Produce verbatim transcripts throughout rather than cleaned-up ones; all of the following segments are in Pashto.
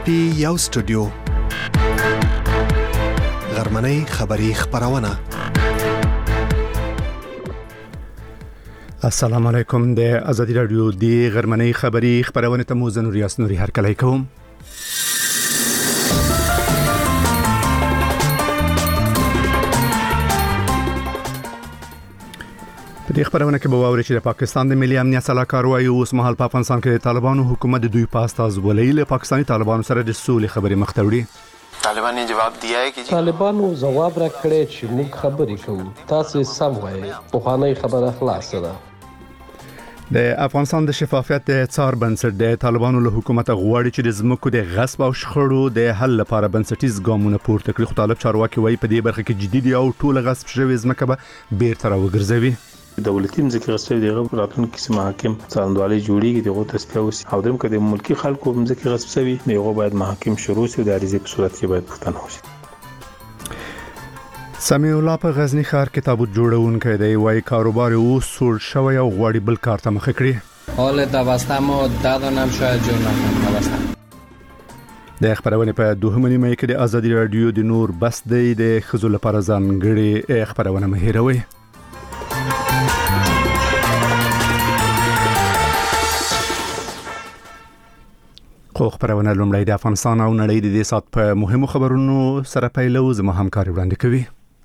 پټي یو سټوډیو غرمنۍ خبری خبرونه. السلام علیکم. د ازادي رادیو د غرمنۍ خبری خبرونه ته مو زنور یاس نوري هر کله کوم. په دې خبرونه کې به واوري چې د پاکستان د ملي امنیت سلاکار وايي اوس مهال په افغانستان کې د طالبانو حکومت د دوی پاستاز ولې له پاکستاني طالبانو سره د سولې خبرې مختوړي. طالبان یې جواب دی چې طالبانو جواب راکړی چې موږ خبرې کوو، تاسو سم وایي، په خواني خبره خلاصه ده. د افغانستان د شفافیت د څار بنسټ د طالبانو له حکومت غواړي چې د زمکو د غصب او شخړو د حل لپاره بنسټیز ګامونه پورته کړي. خو طالب چارواکي وايي په دې برخه کې جدي دي او ټول غصب شوی زمکه به بیرته راوګرځوي. دولتي مځکې غصب دیغه راتلونکي کې محاکم څارندوالي جوړیږي، دغه تصفیه وسی او درم کده ملکی خلکو مځکې غصب شوی دیغه باید محاکم شروع شي او د عریضې په صورت کې باید پښتنه وشي. سمیع الله په غزنی ښار کې تابوت جوړونکی دی، وايي کاروبار او سور شوی او غواړي بل کار ته مخ کړي. حال دوستم و دادانم شاید جور نکنم دوستم. د خبرونه په دوهمه نیمه کې د ازادي رادیو د نور بس دی د خزو لپاره ځانګړي خبرونه مهیروي. خو خبرونه لومړی د افغانستان او نړۍ د دې سات په مهمو خبرونو سره پیلو زموږ همکاري وړاندې کوي.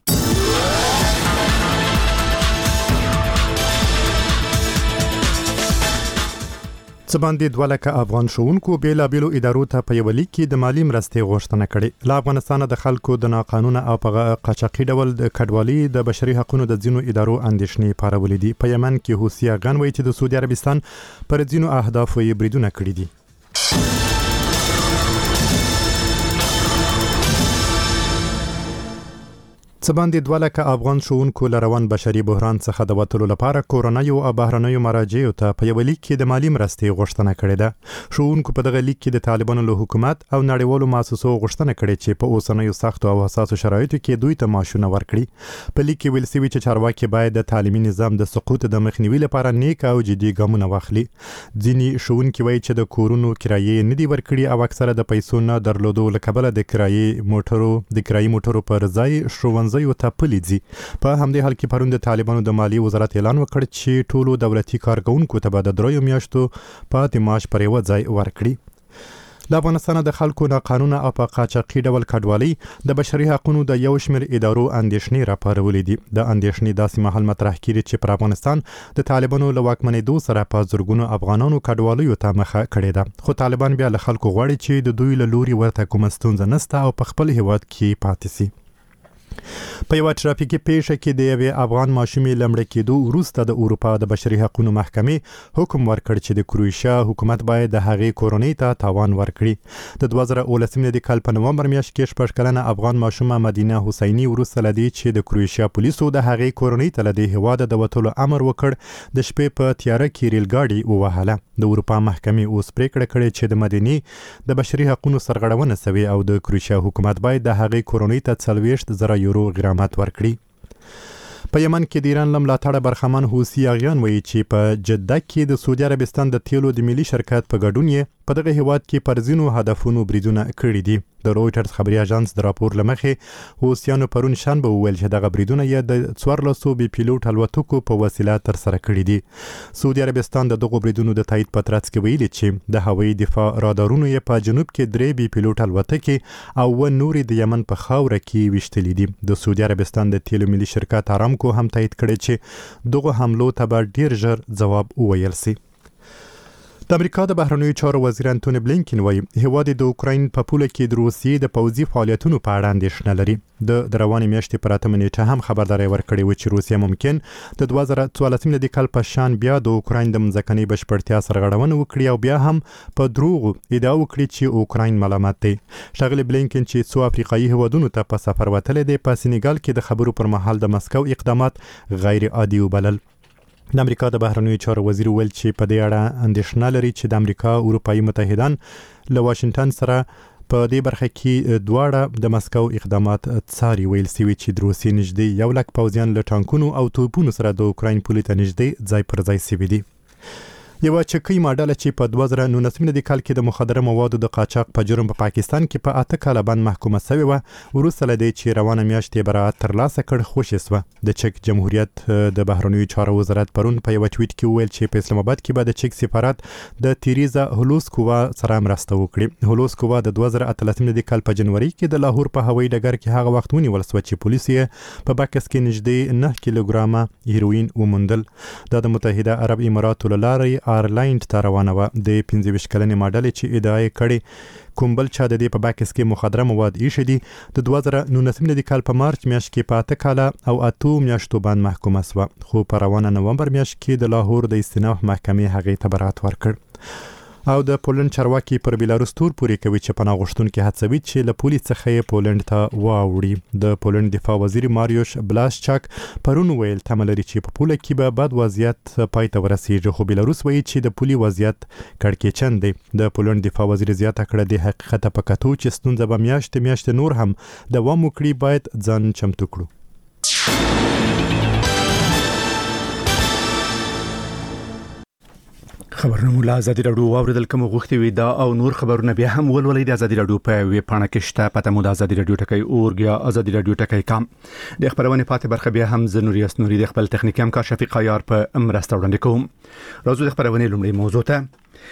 څه باندې دوه لکه افغان شوونکو بیلابېلو ادارو ته په یو لیک کې د مالی مرستې غوښتنه کړې. له افغانستان د خلکو د ناقانونه او په قاچاقي ډول د کډوالۍ د بشري حقوقو د ځینو ادارو اندېښنې پارولې دي. په یمن کې حوثي غن وایي چې د سعودي عربستان پر ځینو اهدافو یې بریدونه کړي دي. څه باندې دوه لکه افغان شوونکو له روان بشري بحران څخه د وتلو لپاره کورونایو او بهرنیو مراجعو ته په یو لیک کې د مالی مرستې غوښتنه کړې ده. شوونکو په دغه لیک کې د طالبانو له حکومت او نړیوالو مؤسسو غوښتنه کړې چې په اوسنیو سختو او حساسو شرایطو کې دوی ته معاشونه ورکړي. په لیک کې ویل شوی چې چارواکي باید د تعلیمي نظام د سقوط د مخنیوي لپاره نیک او جدي ګامونه واخلي. ځینې شوونکي وایي چې د کورونو کرایې نه دي ورکړي او اکثره د پیسو نه درلودو له کبله د کرایې موټرو د کرایې موټرو پر ځای شوونځي یو ته پلیږي. په همدې حال کې پرون د طالبانو د مالی وزارت اعلان وکړ چې ټولو دولتي کارکونکو ته به د دریو میاشتو پاتې معاش پر یو ځای ورکړي. له افغانستان د خلکو ناقانونه او په قاچاقي ډول کډوالۍ د بشري حقوقو د یو شمېر ادارو اندېښنې راپارولې دي. د اندېښنې داسې مهال مطرح کړي چې پر افغانستان د طالبانو له واکمنېدو سره په زرګونو افغانانو کډوالیو ته مخه کړې ده. خو طالبان بیا له خلکو غواړي چې د دوی له لوري ورته کومه ستونزه نشته او په خپل هیواد کې پاتې شي. په یو ترافیکي پیښه کې د یوې افغان ماشومې لمړه کېدو وروسته د اروپا د بشري حقوقو محکمې حکم ورکړ چې د کروشیا حکومت باید د هغې کورنۍ ته تاوان ورکړي. د دوه زره اوولسم د کال په نومبر میاشت کې شپږ کلنه افغان ماشومه مدینه حسینی وروسته لدی چې د کروشیا پولیسو د هغې کورنۍ ته لدی هواده د وټولو امر وکړ د شپې په تیاره کې ریل ګاډي ووهله. د اروپا محکمې اوس پریکړه کړې چې د مدینه د بشري حقوقو سرغړونه شوی او د کروشیا حکومت باید د هغې کورنۍ ته څلوېښت زره یورو غرامت ورکړي. په یمن کې د ایران لملاتړ برخمن حوثي اغیان وایي چې په جده کې د سعودي عربستان د تیلو د ملي شرکت په ګډون یې په دغه هیواد کې پر ځینو هدفونو بریدونه کړي دي. د رویټرز خبري اژانس د راپور لمخې حوثیانو پرون شنبه وویل چې دغه بریدونه یې د څوارلسو بي پیلوټ الوتکو په وسیله تر سره کړي دي. سعودي عربستان د دغو بریدونو د تایید په ترڅ کې ویلي چې د هوایي دفاع رادارونو یې په جنوب کې درې بي پیلوټ الوتکې او و نورې د یمن په خاوره کې وشتلې دي. د سعودي عربستان د تیلو ملي شرکت ارامکو هم تایید کړي چې دغه حملو ته به ډیر ژر جواب وویل شي. د امریکا د بهرنیو چارو وزیر انټونی بلینکن وایي هیواد د اوکراین په پوله کې د روسیې د پوځي فعالیتونو په اړه اندېښنه لري. د روانې میاشتې پر اتمه نیټه هم خبرداري ورکړې و چې روسیه ممکن د دوه زره څوارلسم د کال په شان بیا د اوکراین د مځکنۍ بشپړتیا سرغړونه وکړي او بیا هم په دروغ ادعا وکړي چې اوکراین ملامت دی. ښاغلی بلینکن چې څو افریقایي هیوادونو ته په سفر وتلی دی په سینیګال کې د خبرو پر مهال د مسکو اقدامات غیر عادي وبلل. د امریکا د بهرنیو چارو وزیر ویل چې په دې اړه اندېښنه لري چې د امریکا اروپایي متحدان له واشنگټن سره په دې برخه کې دواړه د مسکو اقدامات څاري. ویل سوي چې د روسیې نږدې یو لک پوځیان له ټانکونو او توپونو سره د اوکراین پولې ته نږدې ځای پر ځای سوي دي. یو چکی ماډل چې په دوه زره نولسم د کال کې د مخدره موادو د قاچاق په جرم په پاکستان کې په اته کاله باندې محکومه شوې و وروسته له دې چې روانه میاشت یې براءت ترلاسه کړ خوشی سوه. د چک جمهوریت د بهرنیو چارو وزارت پرون په یو ټویټ کې وویل چې په اسلام آباد کې به د چک سفارت د تیریزا هولوسکووا سره مرسته وکړي. هولوسکووا د دوه زره اتلسم د کال په جنوري کې د لاهور په هوایي ډګر کې هغه وخت ونیول شو چې پولیس یې په بکس کې نږدې نه کیلوګرامه هیروین وموندل. دا د متحده عرب اماراتو له لارې آیرلینډ ته روانه وه. د پنځه ویشت کلنې ماډل چې ادعا یې کړې کوم بل چا د دې په بکس کې مخدره مواد ایښي دي د دوه زره نولسم د کال په مارچ میاشت کې په اته کاله او اتو میاشتو باندې محکومه شوه، خو په روانه نومبر میاشت کې د لاهور د استیناف محکمې هغې ته براءت ورکړ. او د پولند چارواکي پر بیلاروس تور پورې کوي چې پناه غوښتونکي هڅوي چې له پولیس څخه یې پولند ته واوړي. د پولند دفاع وزیر ماریوش بلاشچاک پرون ویل تمه لري چې په پوله کې به بد وضعیت پای ته ورسیږي، خو بیلاروس وایي چې د پولي وضعیت کړکېچن دی. د پولند دفاع وزیر زیاته کړه د حقیقت په کتو چې ستونزه به میاشتې میاشتې نور هم دوام وکړي، باید ځان چمتو کړو. خبرونه له ازادي راډیو واوریدل کوم غوښتي وي دا او نور خبرونه بیا هم ولولئ د ازادي راډیو په ویب پاڼه کې شته، پته مو د ازادي راډیو ټکی اورګیا ازادي راډیو ټکی کام. د خبرونه پاتې برخه بیا هم زنوري اسنوري د خپل تخنیکی همکار شفیق عیار په مرسته وړاندې کوم. راځو د خبرونه لومړی موضوع ته.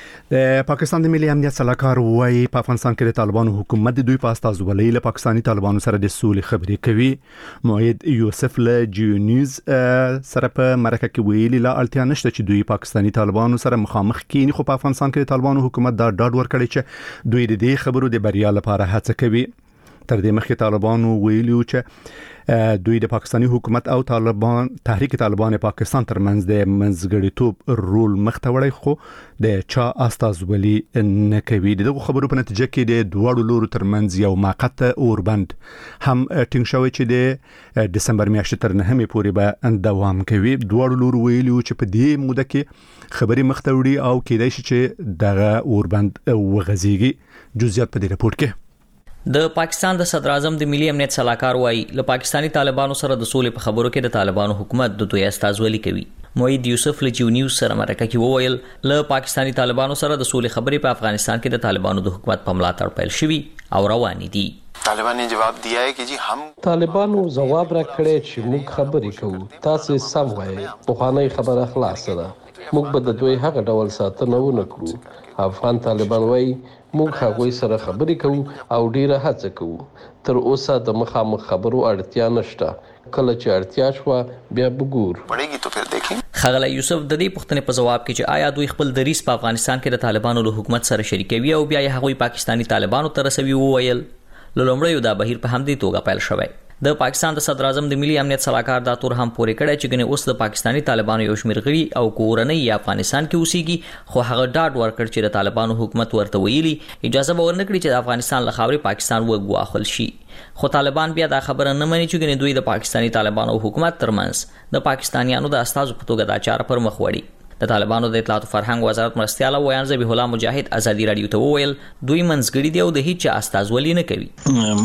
د پاکستان د ملي امنیت سلاکار وایي په افغانستان کې د طالبانو حکومت د دوی په استازولۍ له پاکستاني طالبانو سره د سولې خبرې کوي. موید یوسف له جیو نیوز سره په مرکه کې ویلي لا اړتیا نشته چې دوی پاکستاني طالبانو سره مخامخ کینی، خو په افغانستان کې د طالبانو حکومت دا ډاډ ورکړي چې دوی د دې خبرو د بریا لپاره هڅه کوي. تر دې مخکې طالبانو ویلي چې دوی د پاکستاني حکومت او طالبان تحریک طالبان پاکستان ترمنځ د منځګړیتوب رول مخته وړي، خو د چا استازولي نه کوي. دغه خبرو په نتیجه کې د دوه لورو ترمنځ یو موقت اوربند هم ټینګ شوی چې د دسمبر میاشتې تر نهمې پورې به دوام کوي. دوه لورو ویلي چې په دې موده کې خبرې مخته وړي او کېدای شي چې دغه اوربند وغځيږي. جزئیات په دې رپورت کې. د پاکستان د صدر اعظم د ملي امنیت سلاکار وایي له پاکستاني طالبانو سره د سولې په خبرو کې د طالبانو حکومت د دوی استازولي کوي. موید یوسف له جیو نیوز سره مرکه کې وویل له پاکستاني طالبانو سره د سولې خبرې په افغانستان کې د طالبانو د حکومت په ملاتړ پیل شوي او روانې دي. طالبان نے جواب دیا ہے کہ جی ہم طالبانو جواب راکړی چې موږ خبرې کوو، تاسو سم وایي، پخوانی خبره خلاصه ده، موږ به د دوی هغه ډول ساتنه ونه کړو. افغان طالبان وایي موږ هغوی سره خبرې کوو او ډیره هڅه کوو. تر اوسه د مخامخ خبرو اړتیا نشته، کله چې اړتیا شوه بیا وګور پړېږي تو پھر دیکھیں. خغله یوسف د دې پوښتنې په جواب کې چې آیا دوی خپل دریس په افغانستان کې د طالبانو له حکومت سره شریکوي او بیا یې هغوی پاکستاني طالبانو ته رسوي، وویل لومړی دا بهیر په همدې توګه پیل شوی. د پاکستان د صدر اعظم د ملي امنیت سلاکار دا تور هم پورې کړی چې ګنې اوس د پاکستاني طالبانو یو شمېر غړي او کورنۍ یا افغانستان کې اوسېږي، خو هغه ډاډ ورکړ چې د طالبانو حکومت ورته ویلي اجازه به ورنکړي چې د افغانستان له خاورې پاکستان وګواښل شي. خو طالبان بیا دا خبره نه مني چې ګنې دوی د پاکستاني طالبانو حکومت ترمنځ د پاکستانیانو د استازو په توګه دا چاره پر مخ وړي. د طالبانو د اطلاعات او فرهنګ وزارت مرستياله ویان ذبیح الله مجاهد ازادي رادیو ته وویل دوی منځګړي دی او د هیڅ استازولي نه کوي.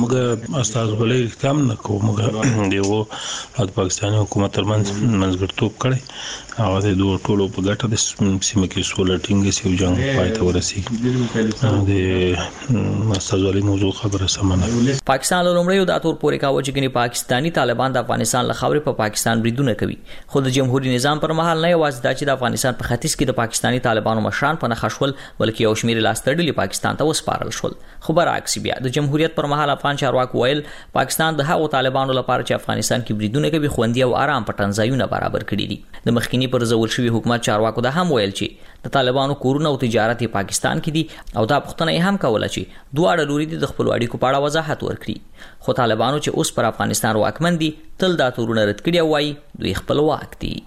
موږ استازولي کم نه کوو، موږ دیو د پاکستاني حکومت ترمنځ منځګړیتوب کړی، هغه د دوه ټولو په ګټه د سیمه کې سوله ټینګ شي او جنگ پای ته ورسیږي. د استازولي موضوع خبره سمونه. پاکستان له لومړیو دا تور پورې کاوه چې ګنې پاکستاني طالبان د افغانستان له خاورې په پاکستان بریدونه کوي، خو د جمهوریت نظام پر مهال نه یوازې دا چې د افغانستان په ختیځ کې د پاکستاني طالبانو مشران په نخښ شول، بلکې یو شمېر لاس تړلي پاکستان ته وسپارل شول. خو برعکس بیا د جمهوریت پر مهال افغان چارواکو ویل پاکستان د هغو طالبانو لپاره چې افغانستان کې بریدونه کوي خوندي او آرام پټن ځایونه برابر کړي دي. د مخکینی پر زول شوی حکومت چارواکو دا هم ویل چې د طالبانو کورونه او تجارت پاکستان کې دي او دا پوښتنه یې هم کوله چې دواړه لوري د خپل اړیکو په اړه وضاحت ورکړي. خو طالبانو چې اوس پر افغانستان واکمن دي تل دا تورونه رد کړي او وايي دوی خپل واک دي.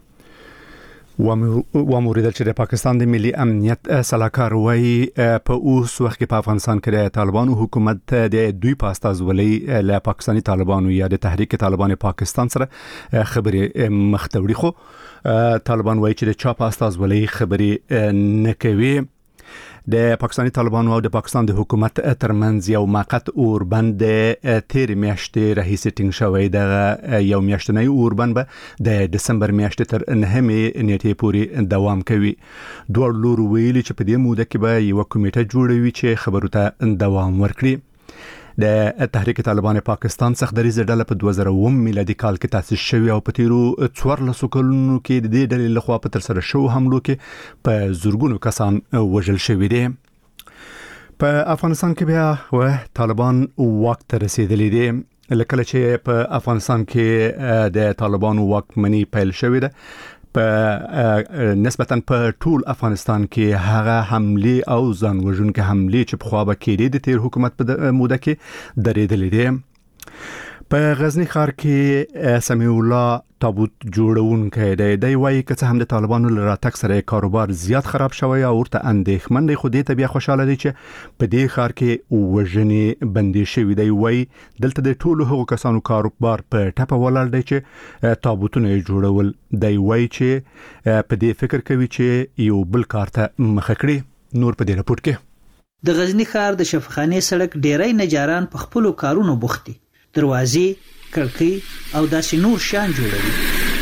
وموریدل چې د پاکستان د ملي امنیت سلاکار وایي په اوس وخت کې په افغانستان کې د طالبانو حکومت د دوی په استازولۍ له پاکستاني طالبانو یا د تحریک طالبان پاکستان سره خبرې مخته وړي، خو طالبان وایي چې د چا په استازولۍ خبرې نه کوي. د پاکستاني طالبانو او د پاکستان د حکومت ترمنځ یو موقت اوربند تیر میاشتې راهیسې ټینګ شوی د یو میاشتنی اوربند به د دسمبر میاشتې تر نهمې نیټې پورې دوام کوي. دوه لور ویلي چې په دې موده کې به یو کمیټه جوړوي چې خبرو ته دوام ورکړي. د تحریک طالبان پاکستان څخه د ریزه ډله په دوه زره اووه میلادي کال کې تاسیس شوی او په تیرو څوارلسو کلونو کې د دې ډلې لخوا په تر سره شو حملو کې په زورګونو کسان وژل شوي دي. په افغانستان کې بیا و طالبان واک ته رسیدلي دي. لکه چې په افغانستان کې د طالبانو واکمني پیل شوې ده، په نسبتاً په ټول افغانستان کې هغه حمله او ځان وژونکې حمله چې په خوا به کېدې د تیر حکومت په موده کې درېدلې دي. په غزنی ښار کې سمیع الله تابوت جوړونکی دی. دی وایي که څه هم د طالبانو له راتګ سره کاروبار زیات خراب شوی او ورته اندېښمن دی، خو دې ته بیا خوشاله دی چې په دې ښار کې وژنې بندې شوي. دی وایي دلته د ټولو هغو کسانو کاروبار په ټپه ولاړ دی چې تابوتونه یې جوړول. دی وایي چې په دې فکر کوي چې یو بل کار ته مخه کړي. نور په دې راپورټ کې د غزنی ښار د شفخانې سړک ډیری نجاران په خپلو کارونو بوخت دي. دروازې، کړکۍ او داسې نور شیان جوړوي.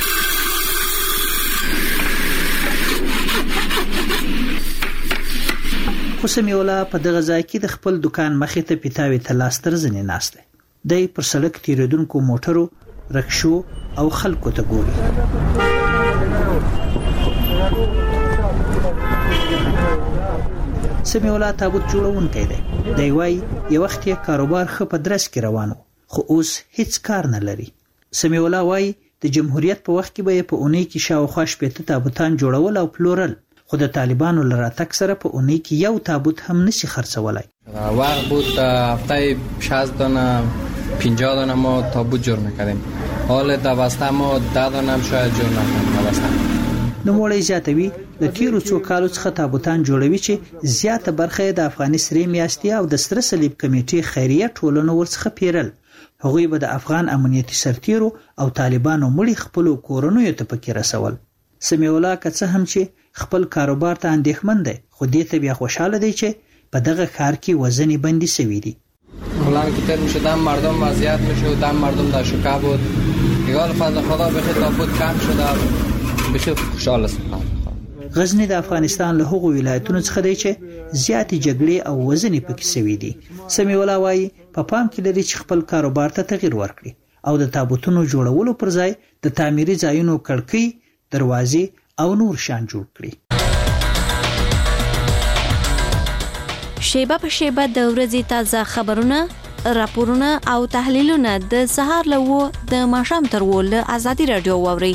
خو سمیع الله په دغه ځای کې د خپل دکان مخې ته پیتاوي ته لاس تر زنې ناست دی. دی پر سړک تیریدونکو موټرو، رکشو او خلکو ته ګوري. سمیع الله تابوت جوړونکی دی. دی وایي یو وخت یې کاروبار ښه په درس کې روان و، خو اوس هیڅ کار نه لري. سمیع الله وایي د جمهوریت په وخت کې به په اونۍ کې شاوخوا شپېته تابوتان جوړول او پلورل، خو د طالبانو له راتګ سره په اونۍ کې یو تابوت هم نشي خرڅولی. وقت بود هفته شصت دانه پنجاه دانه ما تابوت جور میکردیم، حال دوسته ما ده دانه هم شاید جور نکنیم دوسته. نوموړی زیاتوي د تیرو څو کالو څخه تابوتان جوړوي چې زیاته برخه د افغاني سرې میاشتې او د سره صلیب کمیټې خیریه ټولنو ورڅخه پیرل. هغوی به د افغان امنیتي سرتیرو او طالبانو مړي خپلو کورنیو ته پکې رسول. سمیع الله که څه هم چې خپل کاروبار ته اندېښمن دی، خو دې ته بیا خوشحاله دی چې په دغه ښار کې وزنې بندي شوي دي. کلان که تر میشه دم مردم وضعیت میشه و دم مردم در شکه بود. اگه فضل خدا بخیر تابوت کم شده بشه خوشحال است. غزنی د افغانستان له هغو ولایتونو څخه دی چې زیاتې جګړې او وزنې پکې شوي دي. سمیع الله وایي په پام کې لري چې خپل کاروبار ته تغیر ورکړي او د تابوتونو جوړولو پر ځای د تعمیري ځایونو کړکۍ، دروازې او نور شیان جوړ کړي. شیبه په شیبه د ورځې تازه خبرونه، راپورونه او تحلیلونه د سهار له وو د ماښام تر وو له ازادي رادیو واوري.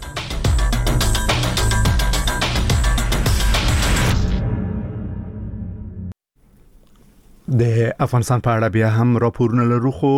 د افغانستان په اړه بیا هم راپورونه لرو، خو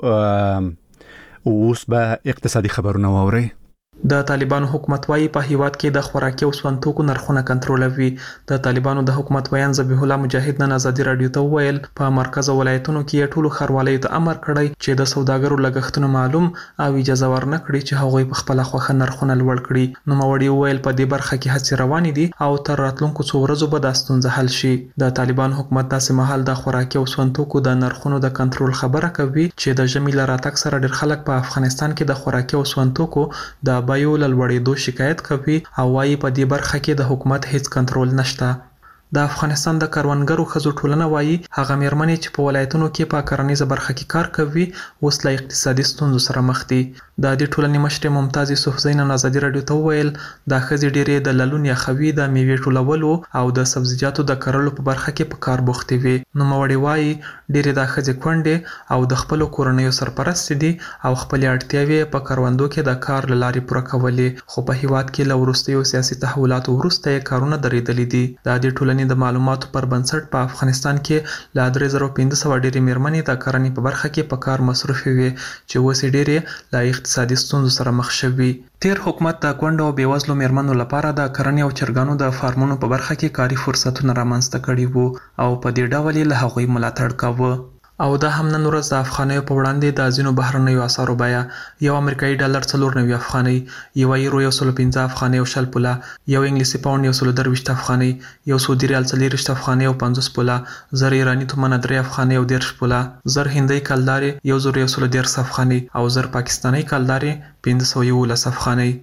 اوس به اقتصادي خبرونه واورئ. د طالبانو حکومت وايي په هیواد کې د خوراکي او سون توکو نرخونه کنټرولوي. د طالبانو د حکومت ویان ذبیح الله مجاهد نن ازادي رادیو ته وویل په مرکز ولایتونو کې ټولو خروالۍ ته امر کړی چې د سوداګرو لګښتونه معلوم او اجازه ورنه کړي چې هغوی په خپل خوخه نرخونه لوړ کړي. نو موري وویل په دې برخه کې هڅې روانې دي او تر راتلونکو څو ورځو به دا ستونزه حل شي. د طالبانو حکومت داسې مهال د خوراکي او سون توکو د نرخونو د کنټرول خبره کوي چې د ژمي له راتګ سره ډېر خلک په افغانستان کې د خوراکي او سون توکو د بیو له لوړېدو شکایت کوي او وايي په دې برخه کې د حکومت هیڅ کنټرول نشته. د افغانستان د کروندګرو ښځو ټولنه وايي هغه میرمنې چې په ولایتونو کې په کرنیزه برخه کې کار کوي اوس له اقتصادي ستونزو سره مخ دي. د دې ټولنې مشرې ممتاز یوسفزۍ نن ازادي رادیو ته وویل دا ښځې ډېرې د للون یخوي، د میوې ټولولو او د سبزیجاتو د کرلو په برخه کې په کار بوختې وي. نوموړې وايي ډېرې دا ښځې کونډې او د خپلو کورنیو سرپرستې دي او خپلې اړتیاوې په کروندو کې د کار له لارې پوره کولې، خو په هیواد کې له وروستیو سیاسي تحولاتو وروسته یې کارونه درېدلي دي. د دې ټولنې د معلوماتو پر بنسټ په افغانستان کې له درې زره پنځه سوه ډېرې میرمنې د کرنې په برخه کې په کار مصروفې وي چې اوس یې ډېرې له اقتصادي ستونزو سره مخ شوي. تیر حکومت د کونډو او بېوزلو میرمنو لپاره د کرنې او چرګانو د فارمونو په برخه کې کاري فرصتونه رامنځته کړي وو او په دې ډول یې له هغوی ملاتړ کاوه. او دا هم نن ورځ د افغانیو په وړاندې د ځینو بهرنیو اسعارو بیه یو امریکایي ډالر څلور نوي افغانۍ، یو یورو یو سل پنځه افغانۍ او شل پوله، یو انګلیسي پاوند یو سل درویشت افغانۍ، یو سعودي ریال څلېرویشت افغانۍ او پنځوس پوله، زر ایراني تومنه درې افغانۍ او دېرش پوله، زر هندۍ کلدارې یو زر یو سل دېرش افغانۍ او زر پاکستاني کلدارې پنځه سوه یولس افغانۍ.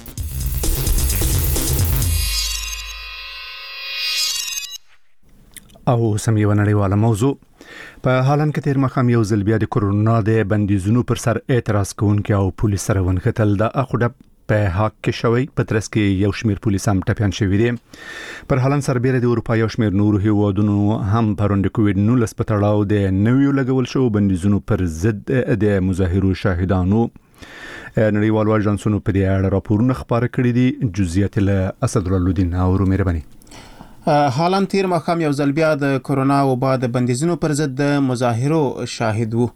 او سم یو نړیواله موضوع. په هالند کې تیر مخام یو ځل بیا د کورونا د بندیزونو پر سر اعتراض کوونکي او پولیس سره ونښتل. د اخوډه په حق کې شوی په ترڅ کې یو شمیر پولیس هم ټپیان شوي دي. پر هالند سربېره د اروپا یو شمیر نورو هیوادونو هم پرون د کووډ نولس په تړاو د نویو لګول شو بندیزونو پر ضد د مظاهرو شاهدانو نړیوال اژانسونو په دې اړه راپورونه خبره کړي دي. جزئیات له اسدالله او رومیربني. هالند تیر مخام یو ځل بیا د کورونا وبا د بندیزونو پر ضد د مظاهرو شاهد وو.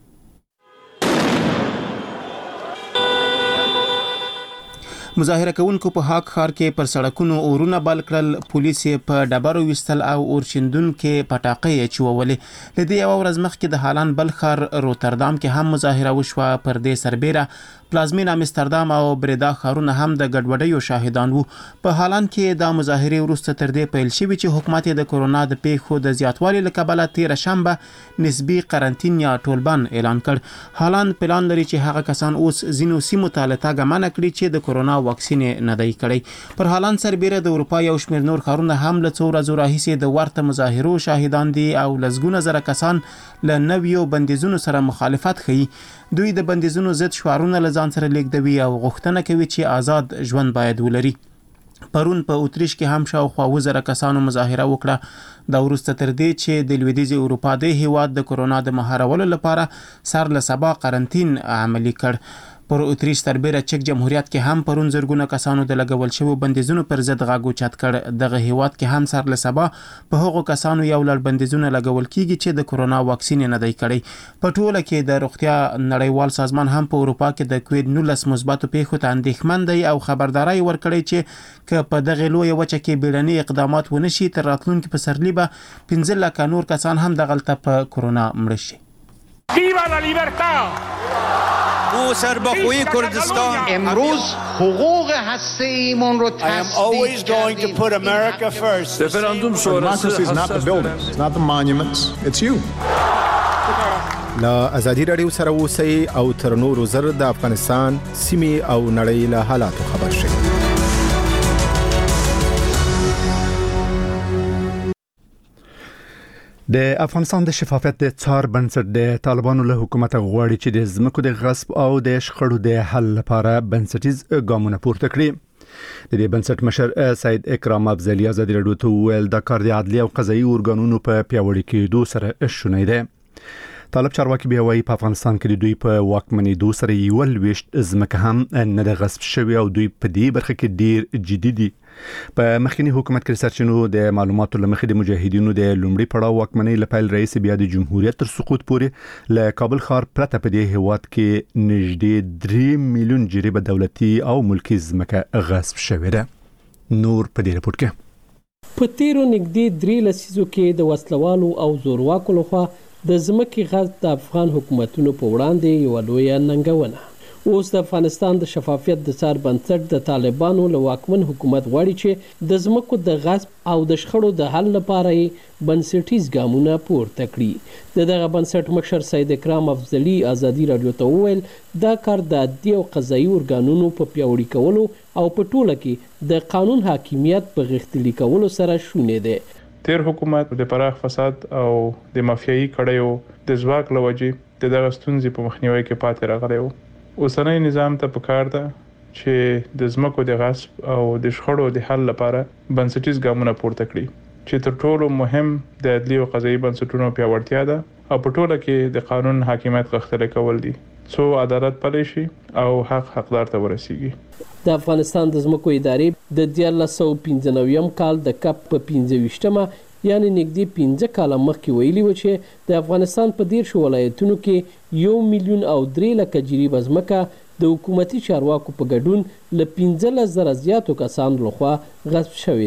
مظاهره کوونکو په حق ښار کې پر سړکونو اورونه بل کړل، پولیس په ډبرو وستل او اورچندون کې پټاقې چولې. لدې یو ورځ مخکې د هالند بل ښار روتردام کې هم مظاهره وشوه. پر دې سربېره پلازمین امستردام او بریدا ښارونه هم د ګډوډیو شاهدان وو. په هالند کې د مظاهرې وروسته تر دې پیل شوی چې حکومت د کورونا د پیښو د زیاتوالي له کبله تیر شنبه نسبی قرنطین یا ټولبن اعلان کړ. هالند پلان لري چې هغه کسان اوس ځینو سیمو ته له تګه منع کړي چې د کورونا واکسین نه دی کړی. پر هالند سربېره د اروپا یو شمېر نور ښارونه هم له څو ورځو راهیسې د ورته مظاهرو شاهدان دي او لسګونه زره کسان له نویو بندیزونو سره مخالفت کوي. دوی د بندیزونو ضد شعارونه له ځان سره لیږدوي او غوښتنه کوي چې آزاد ژوند باید ولري. پرون په اتریش کې هم شاوخوا اووه زره کسانو مظاهره وکړه. دا وروسته تر دې چې د لویدیځې اروپا د هیواد د کورونا د مهارولو لپاره سر له سبا قرنطین عملي کړ. پر اتریش سربېره چک جمهوریت کې هم پرون زرګونه کسانو د لګول شوو بندیزونو پر ضد غږ اوچت کړ. دغه هیواد کې هم سر له سبا په هغو کسانو یو لړ بندیزونه لګول کیږي چې د کورونا واکسین نه دی کړی. په ټوله کې د روغتیا نړیوال سازمان هم په اروپا کې د کووډ نولس مثبتو پیښو ته اندېښمن دی او خبرداري ورکړی چې که په دغه لویه وچه کې بیړني اقدامات ونه شي تر راتلونکي پسرلي به پنځه لکه نور کسان هم دغلته په کورونا مړه شي. ویوا لا لیبرتا! او سربخوی کردستان امروز حقوق هسته‌ایمون رو تصدیق کردیم. Referendum sonrası is not the buildings, it's not the monuments, it's you. لا ازادي رادیو سره اوسئ او تر نورو زر د افغانستان سیمې او نړۍ له حالاتو خبر شئ. د افغانستان د شفافیت د څار بنسټ د طالبانو له حکومت غواړي چې د ځمکو د غصب او د شخړو د حل لپاره بنسټیز ګامونه پورته کړي. د دې بنسټ مشر سید اکرام افضلی ازادي رادیو ته ویل د کار د عدلي او قضایي ارګانونو په پیاوړي کېدو سره شونې ده. طالب چارواکي بیا وایي په افغانستان کې د دوی په واکمنېدو سره یو لويشت ځمکه هم نه د غصب شوی او دوی په دې برخه کې ډیر جدي دي. په مخکنی حکومت کې سرچینو د معلوماتو لمخې د مجاهدینو د لومړي پړاو واکمنۍ لپاره رئیس بیا د جمهوریت تر سقوط پورې له کابل ښار پرته په دې هیواد کې نږدې درې میلیون جریبه دولتي او ملکي ځمکه غصب شوې ده. نور په دې رپورت کې په تیرو نږدې درې لسیزو کې د وسلوالو او زورواکو لخوا د ځمکې غصب د افغان حکومتونو په وړاندې یوه لویه ننګونه. اوس د افغانستان د شفافیت د څار بنسټ د طالبانو له واکمن حکومت غواړي چې د ځمکو د غصب او د شخړو د حل لپاره یې بنسټیز ګامونه پورته کړي. د دغه بنسټ مشر سید اکرام افضلی ازادي رادیو ته وویل دا کار د عدلي او قضایي ارګانونو په پیاوړي کولو او په ټوله کې د قانون حاکمیت په غښتلي کولو سره شونې ده. تیر حکومت د پراخ فساد او د مافیایي کړیو د ځواک لوجې د دغه ستونزې په مخنیوي کې پاتې راغلی و. اوسنۍ نظام ته پکار ده چې د ځمکو د غصب او د شخړو د حل لپاره بنسټیز ګامونه پورته کړي چې تر ټولو مهم د عدلي او قضایي بنسټونو پیاوړتیا ده او په ټوله کې د قانون حاکمیت غښتلی کول دي څو عدالت پلی شي او حق حقدار ته ورسیږي. د افغانستان د ځمکو ادارې د دیارلس سوه پنځه نویم کال د کپ په پنځه ویشتمه یعنی نږدې پنځه کاله مخکې ویلي و چې د افغانستان په دیرشو ولایتونو کې یو میلیون او درې لکه جریبه ځمکه د حکومتي چارواکو په ګډون له پنځلس زره زیاتو کسانو لخوا غصب شوې ده.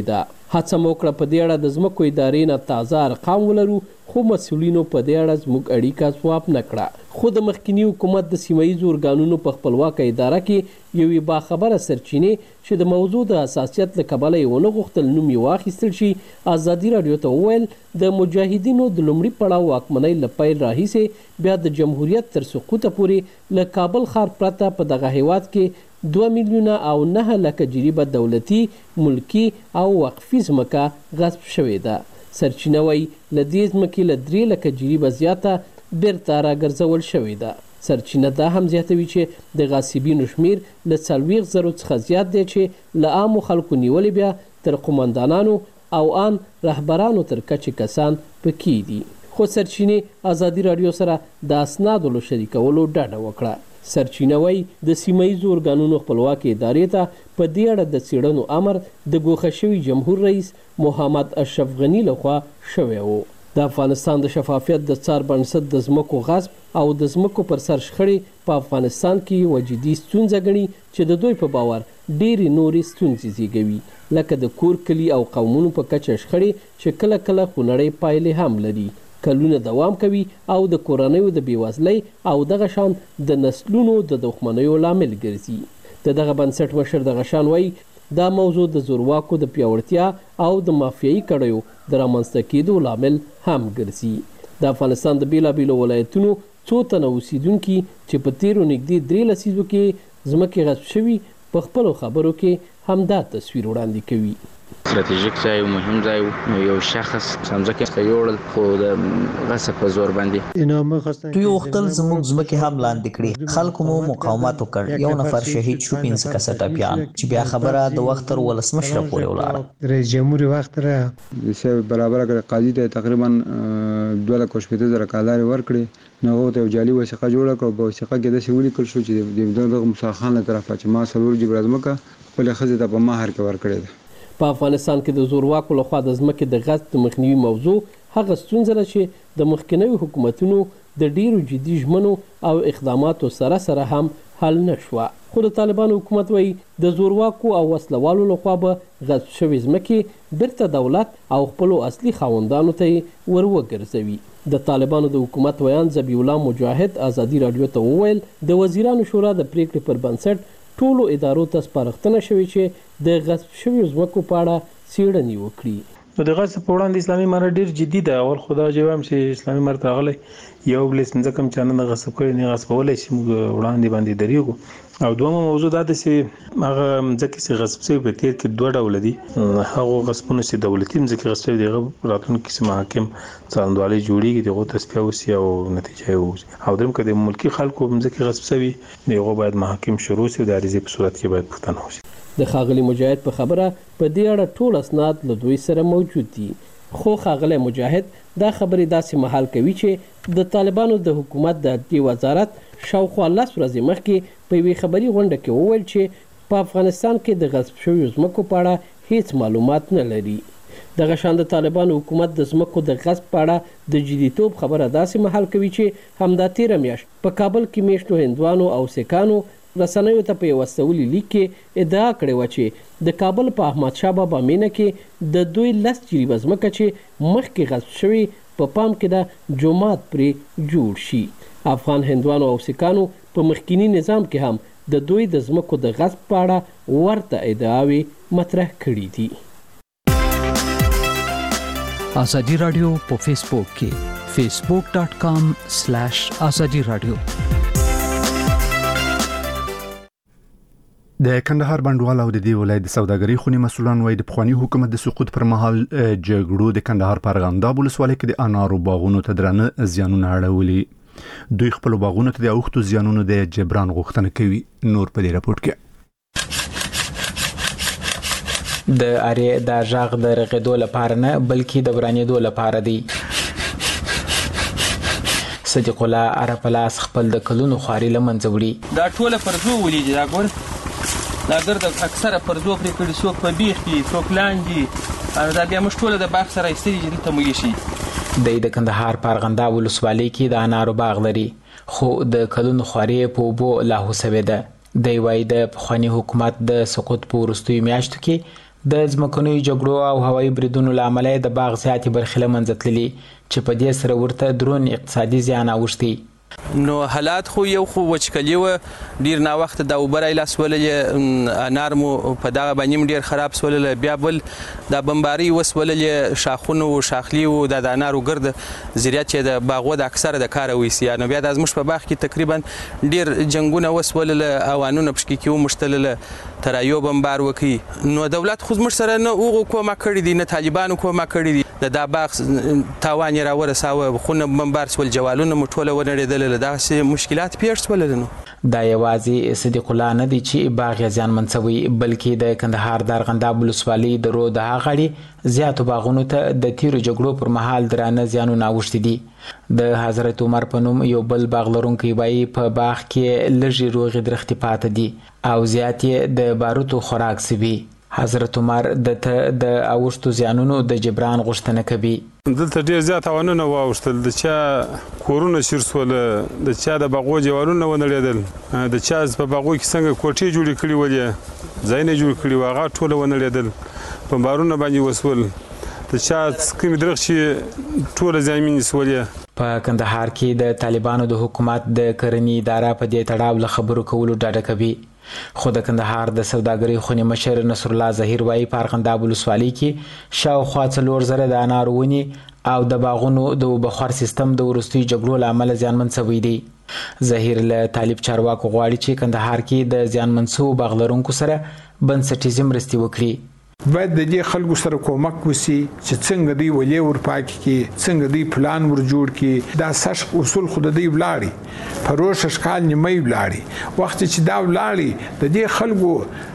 هڅه مو وکړه په دې اړه د ځمکو ادارې نه تازه ارقام ولرو، خو مسؤلینو په دې اړه زموږ اړیکه سواب نه کړه. خو د مخکینی حکومت د سیمه ییزو ارګانونو په خپلواکه اداره کې یوې باخبره سرچینې چې د موضوع د حساسیت له کبله یې ونه غوښتل نوم یې واخیستل شي، ازادي راډیو ته وویل د مجاهدینو د لومړي پړاو واکمنۍ له پیل راهیسې بیا د جمهوریت تر سقوطه پورې له کابل ښار پرته په دغه هیواد کې دوه میلیونه او نه لکه جریبه دولتي، ملکي او وقفي ځمکه غصب شوې ده. سرچینه وایي له دې ځمکې له درې لکه جریبه زیاته بیرته راګرځول شوې ده. سرچینه دا هم زیاتوي چې د غاصبینو شمیر له څلوېښت زرو څخه زیات دی چې له عامو خلکو نیولې بیا تر قمندانانو او آن رهبرانو تر کچې کسان پکې دي. خو سرچینې ازادي راډیو سره د اسنادو له شریکولو ډډه وکړه. سرچینه وایي د سیمه ییزو ارګانونو خپلواکې ادارې ته په دې اړه د څېړنو امر د ګوښه شوي جمهور رئیس محمد اشرف غني لخوا شوی و. د افغانستان د شفافیت د څار بنسټ د ځمکو غصب او د ځمکو پر سر شخړې په افغانستان کې یوه جدي ستونزه ګڼي چې د دوی په باور ډېرې نورې ستونزې زیږوي، لکه د کور، کلي او قومونو په کچه شخړې چې کله کله خونړۍ پایلې هم لري، کلونه دوام کوي او د کورنیو د بېوزلۍ او دغه شان د نسلونو د دښمنیو لامل ګرځي. د دغه بنسټ مشر دغه شان وایي دا موضوع د زورواکو د پیاوړتیا او د مافیایي کړیو د رامنځته کېدو لامل هم ګرځي. د افغانستان د بېلابېلو ولایتونو څو تنه اوسیدونکي چې په تیرو نږدې درې لسیزو کې ځمکې غصب شوي په خپلو خبرو کې همدا تصویر وړاندې کوي. ستراتیژیک ځای او مهم ځای و، یو شخص ځمکې څخه یوړل خو د غصب په زور باندې دوی غوښتل زموږ ځمکې هم لاندې کړي. خلکو مو مقاومت وکړ، یو نفر شهید شو، پنځه کسه ټپیان، چې بیا خبره د وخت تر ولسمشره پورې ولاړه. رئیس جمهور وخت را د برابر کړ قاضي ته تقریبا دوه لک شپږ زره کالاري ورکړي، نو ته یو جعلي وثیقه جوړه کړه. په وثیقه کې داسې ولیکل شو چې د دغه موسی خان له طرفه چې ما څلور جبر ځمکه خپلې ښځې ته په مهر کې ورکړې ده. په افغانستان کې د زورواکو لخوا د ځمکې د غصب د مخنیوي موضوع هغه ستونزه ده چې د مخکینیو حکومتونو د ډیرو جدي ژمنو او اقداماتو سره سره هم حل نه شوه. خو د طالبانو حکومت وایي د زورواکو او وسلوالو لخوا به غصب شوې ځمکې بیرته دولت او خپلو اصلي خاوندانو ته یې ور وګرځوي. د طالبانو د حکومت ویان ذبیح الله مجاهد ازادي راډیو ته وویل د وزیرانو شورا د پریکړې پر بنسټ ټولو ادارو ته سپارښتنه شوې چې د غصب شویو ځمکو په اړه څېړنې وکړي. نو د غصب په وړاندې اسلامي امارت ډېر جدي ده. اول خو دا جواب چې اسلامي امارت راغلی یو بل څنګه کوم چانه د غصب کړي نه غصبولی شي موږ وړاندې باندې درېږو. او دومره موضوع دا ده چې هغه ځکه چې غصب شوي په تیر کې دوه ډوله دي. هغه غصبونه چې دولتي ځکه غصب شوي دي هغه راتلونکي کې محاکم څارندوالۍ جوړېږي، دغه تصفیه وشي او نتیجه یې ووځي. او درېیم که د ملکي خلکو ځکه غصب شوي د هغو باید محاکم شروع شي او د عریضې په صورت کې باید پوښتنه وشي. د ښاغلي مجاهد په خبره په دې اړه ټول اسناد له دوی سره موجود دي. خو ښاغلی مجاهد دا خبرې داسې مهال کوي چې د طالبانو د حکومت د عدلیې وزارت شاوخوا لس ورځې مخکې په یوې خبري غونډه کې وویل چې په افغانستان کې د غصب شویو ځمکو په اړه هیڅ معلومات نه لري. دغه شان د طالبانو حکومت د ځمکو د غصب په اړه د جديتوب خبره داسې مهال کوي چې همدا تیره میاشت په کابل کې میشتو هندوانو او سیکانو رسنیو ته په یوه سولي لیک کې ادعا کړې وه چې د کابل په احمد شاه بابا مینه کې د دوی لس جریبه ځمکه چې مخکې غصب شوي په پام کې ده جومات پرې جوړ شي. افغان هندوانو او سیکانو په مخکینی نظام کې هم د دوی د ځمکو د غصب په اړه ورته ادعاوې مطرح کړي دي. ازادي راډیو په فیسبوک کې فیسبوک ډاٹ کام سلیش ازادي راډیو. د کندهار بندوال او د دې ولایت د سوداګرۍ خونې مسولان وایي د پخواني حکومت د سقوط پر مهال جګړو د کندهار په ارغنداب ولسوالۍ کې د انارو باغونو ته درانه زیانونه اړولي. دوی خپل باغونو ته د اوښتو زیانونو د جبران غوښتنه کوي. نور په دې راپورټ کې د اری د ژغ د رغېدو لپاره نه بلکې د ورانېدو لپاره دی. صدیق الله عرفلاس خپل د کلونو خواري لمنځه وړي. دا ټوله پرزو ولې دا ګور دا ګرد اکثره پرزو پرې کړي، څوک په بیخ کې څوک لاندې، دا بیا موږ ټوله د باغ سره ایستلي چې دلته موږ شي. د کندهار په ارغنداب ولسوالۍ کې د انارو باغ لري خو د کلونو خواري په اوبو لاهو سوې ده. دی وایي د پخواني حکومت د سقوط په وروستیو میاشتو کې د ځمکنیو جګړو او هوایي بریدونو له امله د باغ زیاتې برخې له منځه تللي چې په دې سره ورته درون اقتصادي زیان اوښتی. نو حالات خو یو خو وچکلي و، ډیر نا وخت د اوبه رایلاس وللې، انار مو په دغه باندې ډیر خراب سول، بیا بل د بمباري وسوللې، شاخونو او شاخلي او د انارو ګرد زریات چې د باغو د اکثره د کار وېسی. نو بیا د ازمش په باغ کې تقریبا ډیر جنگونه وسوللې، اوانونه پشکې کې ومشتلل، تر یو بمبار وکي. نو دولت خو مش سره نه اوغه کومه کړی دي، نه طالبانو کومه کړی دي، د دا باغ تاوان را ورساوه، خو نه بمبار سول، جوالونه مټوله ونړېدل، دغه مشکلات پیښ شول. نو دا یوازې صدیق الله نه دی چې باغ یې زیانمن شوی، بلکې د کندهار د ارغنداب ولسوالۍ د رو د هغړي زیاتو باغونو ته د تیرو جګړو پر مهال درانه زیانونه اوښتي دي. د حضرت عمر په نوم یو بل باغ لرونکی وایي په باغ کې لږې روغې درختې پاتې دي او زیات یې د باروتو خوراک سوي. حضرت عمر د د اوښتو زیانونو د جبران غوښتنه کوي. دلته ډیر زیات اوانونه واوښتل، د چا کورونه شیر سول، د چا د باغو جوارونه ونړېدل، د چا په باغو کې څنګه کوټې جوړې کړې ولې ځایونه جوړ کړي و، هغه ټوله ونړېدل، په بارونه باندې وسول، د چا کومې درخت چې ټوله زیانمنې سولې. په کندهار کې د طالبانو د حکومت د کرنې اداره په دې تړاو له خبرو کولو ډډه کوي. خو د کندهار د سوداګرۍ خونې مشر نصر الله ظهیر وایي په ارغنداب ولسوالۍ کې شاوخوا څلور زره د انارو ونې او د باغونو د اوبهخور سیستم د وروستیو جګړو له امله زیانمن شوی دی. ظهیر له طالب چارواکو غواړي چې کندهار کې د زیانمن شوو باغ لرونکو سره بنسټیزې مرستې وکړي. باید د دې خلکو سره کومک وسی چې څنګه دی ولې ورپاک کې، څنګه دی پلان ور جوړ کې. دا سش اصول خود دی ولاړی پروش اشکال نیمه ولاړی، وخت چې دا ولاړی د دې خلکو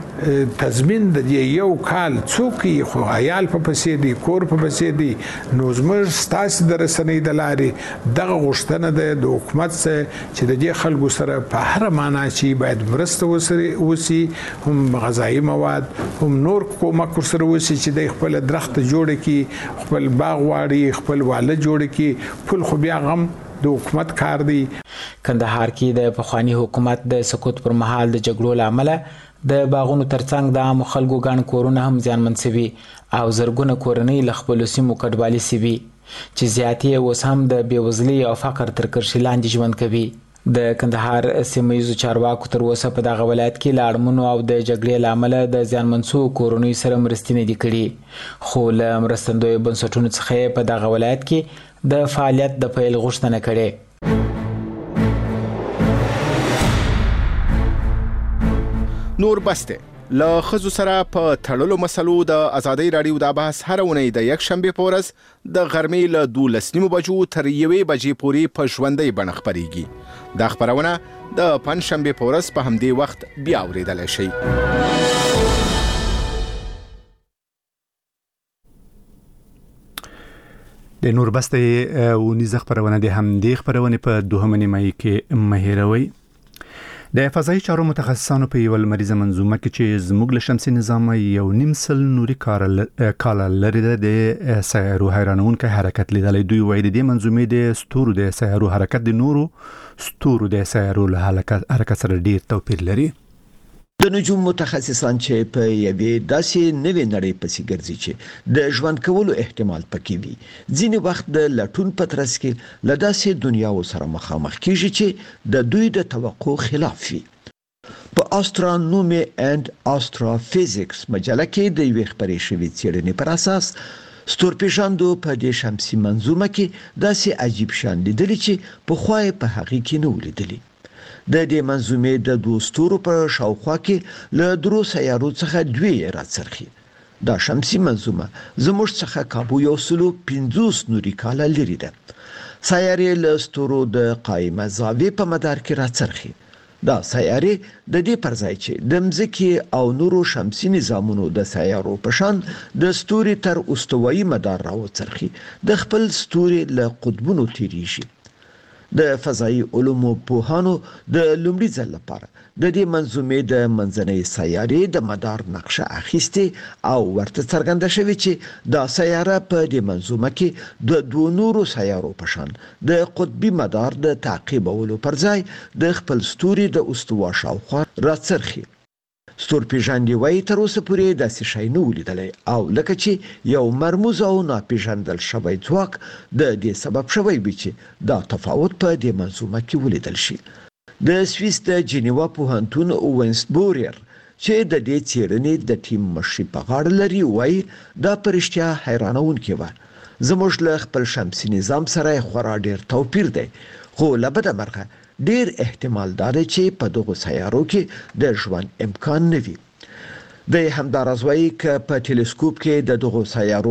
تضمین د یو کال څوک خو عیال په پسې دی، کور په پسې دی. نو زموږ ستاسو د رسنۍ د لارې دغه غوښتنه ده د حکومت سره چې د دې خلکو سره په هر معنا چې باید مرسته وسی، هم غذایی مواد، هم نور کومک سره وسی چې د خپل درخت جوړ کړي، خپل باغ واړي، خپل واله جوړ کړي. پل خو بیا غم د حکومت کار دی. کندهار کې د پخوانی حکومت د سقوط پر مهال د جګړو لامل د باغونو ترڅنګ د عام خلکو ګڼ کورونه هم زیانمن شوي او زرګونه کورنۍ له خپلو سیمو کډوالي شوي چې زیات یې اوس هم د بېوزلۍ او فقر تر کرښې لاندې ژوند کوي. د کندهار سیمه ییزو چارواکو تر اوسه په دغه ولایت کې له اړمنو او د جګړې له امله د زیانمن شوو کورنیو سره مرستې نه دي کړي، خو له مرستندویو بنسټونو څخه یې په دغه ولایت کې د فعالیت د پیل غوښتنه کړې. نور بسته له خزو سره په تړلو مسلو د ازادي رادیو د بحث هر ونې د یک شنبه په ورځ د غرمې له دولس نیمو بجو تر یوې بجې پورې په ژوندۍ بڼه خپرېږي. دا خبرونه د پنځشنبه په ورځ په همدې وخت بیا اورېدلی شئ. د نور بسته ونیزه خبرونه د همدې خبرونه په دوهمه نیمه کې مهیروي. د فضایي چارو متخصصانو په یو لمریزه منظومه کې چې زموږ له شمسي نظام یو نیم سل نوري کال لري د سیارو حیرانونکي حرکت لیدلی. دوی وایي د دې منظومې د ستورو د سیارو حرکت د نورو ستورو د سیارو له حرکت سره ډیر توپیر لري. د نجوم متخصصان چې په یوې داسې نوې نړۍ پسې ګرځي چې د ژوند کولو احتمال پکې وي، ځینې وخت د لټون په ترڅ کې له داسې دنیاو سره مخامخ کیږي چې د دوی د توقع خلاف وي. په آسترونومي اند آستروفیزیکس مجله کې د یوې خبرې شوې څېړنې پر اساس ستورپیژندو په دې شمسي منظومه کې داسې عجیب شیان لیدلي چې پخوا یې په هغې کې نه ولیدلي. د دې منظومې د دوو ستورو په شاوخوا کې له درو سیارو څخه دوې راڅرخي. دا شمسي منظومه زموږ څخه کابو یو سلو پنځوس نوري کاله لري ده. سیارې له ستورو د قایمه زاویې په مدار کې راڅرخي. دا سیارې د دې پر ځای چې د مځکې او نورو شمسي نظامونو د سیارو په شان د ستوري تر استوایي مدار راوڅرخي، د خپل ستوري له قطبونو تیریږي. د فضایي علومو پوهانو د لومړي ځل لپاره د دې منظومې د منځنۍ سیارې د مدار نقشه اخیستې او ورته څرګنده شوې چې دا سیاره په دې منظومه کې د دوو نورو سیارو په شان د قطبي مدار د تعقیبولو پر ځای د خپل ستوري د استوا شاوخوا راڅرخي. ستورپیژندي وایي تر اوسه پورې داسې شی نه ولیدلی او لکه چې یو مرموز او ناپېژندل شوی ځواک د دې سبب شوی وي چې دا تفاوت په دې منظومه کې ولیدل شي. د سویس د جنیوا پوهنتون وینست بوریر چې د دې څېړنې د ټیم مشري په غاړه لري وایي دا په رښتیا حیرانونکې وه. زموږ له خپل شمسي نظام سره خورا ډېر توپیر دی، خو له بده مرغه ډیر احتمال دا دی چې په دغو سیارو کې د ژوند امکان نه وي. د همداراز وایي که په ټلسکوپ کې د دغو سیارو